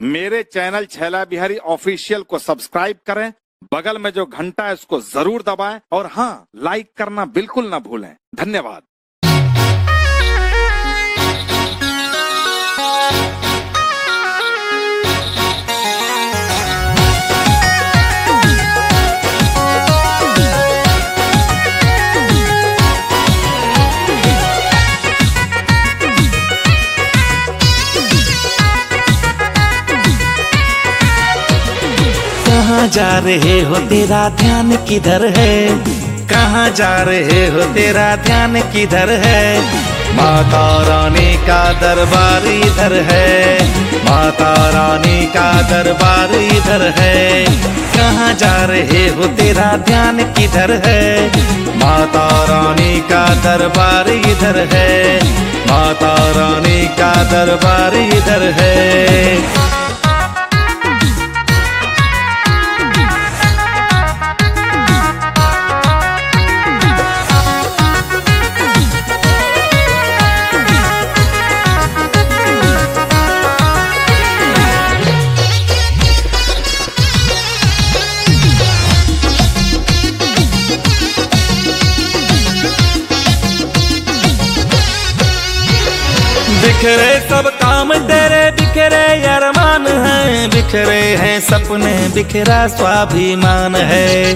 मेरे channel Chhaila Bihari official को subscribe करें, बगल में जो घंटा है उसको जरूर दबाएं और हाँ, लाइक करना बिल्कुल ना भूलें। धन्यवाद। कहाँ जा रहे हो, तेरा ध्यान किधर है? कहाँ जा रहे हो, तेरा ध्यान किधर है? माता रानी का दरबार इधर है, माता रानी का दरबार इधर है। कहाँ जा रहे हो, तेरा ध्यान किधर है? माता रानी का दरबार इधर है, माता रानी का दरबार इधर है। बिखरे सब काम तेरे, बिखरे अरमान हैं, बिखरे हैं सपने, बिखरा स्वाभिमान है।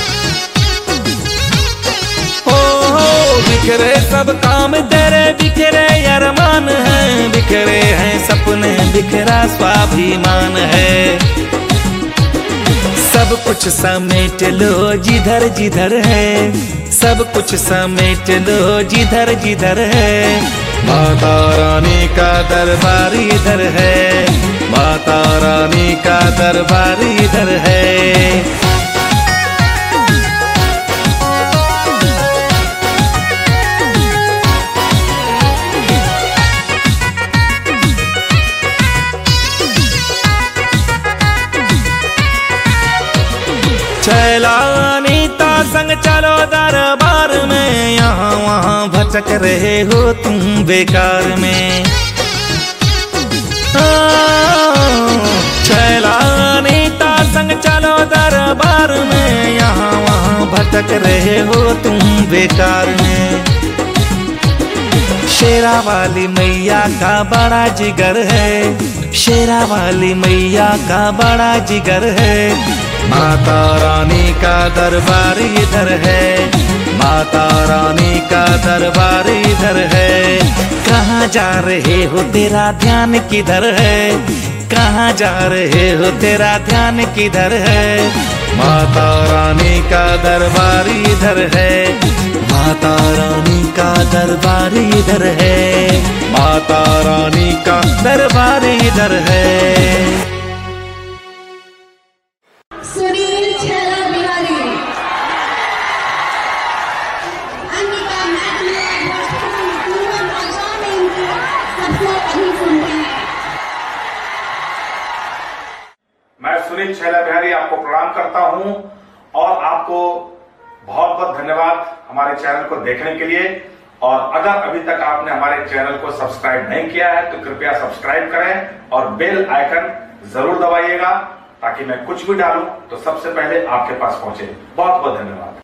हो बिखरे सब काम तेरे, बिखरे अरमान हैं, बिखरे हैं सपने, बिखरा स्वाभिमान है। सब कुछ समेट लो जिधर जिधर है, सब कुछ समेट लो जिधर जिधर है। माता रानी का दरबार इधर है, माता रानी का दरबार इधर है। छैला अनीता संग चलो दरबार में, यहाँ वहाँ भटक रहे हो तुम बेकार में। छैला अनीता संग चलो दरबार में, यहाँ वहाँ भटक रहे हो तुम बेकार में। शेरा वाली मैया का बड़ा जिगर है, शेरा वाली मैया का बड़ा जिगर है। माता रानी का दरबार इधर है, माता रानी का दरबार इधर है। कहाँ जा रहे हो, तेरा ध्यान किधर है? कहाँ जा रहे हो, तेरा ध्यान किधर है? माता रानी का दरबार इधर है, माता रानी का दरबार इधर है, माता रानी का दरबार इधर है। सुनील छैला बिहारी, अंगिका मैडम, पूनम आजाद इनकी सबको अभी सुनते हैं। मैं सुनील छैला बिहारी आपको प्रणाम करता हूं और आपको बहुत बहुत धन्यवाद हमारे चैनल को देखने के लिए। और अगर अभी तक आपने हमारे चैनल को सब्सक्राइब नहीं किया है तो कृपया सब्सक्राइब करें और बेल आइकन जरूर दबाइएगा ताकि मैं कुछ भी डालूं तो सबसे पहले आपके पास पहुंचे। बहुत बहुत धन्यवाद।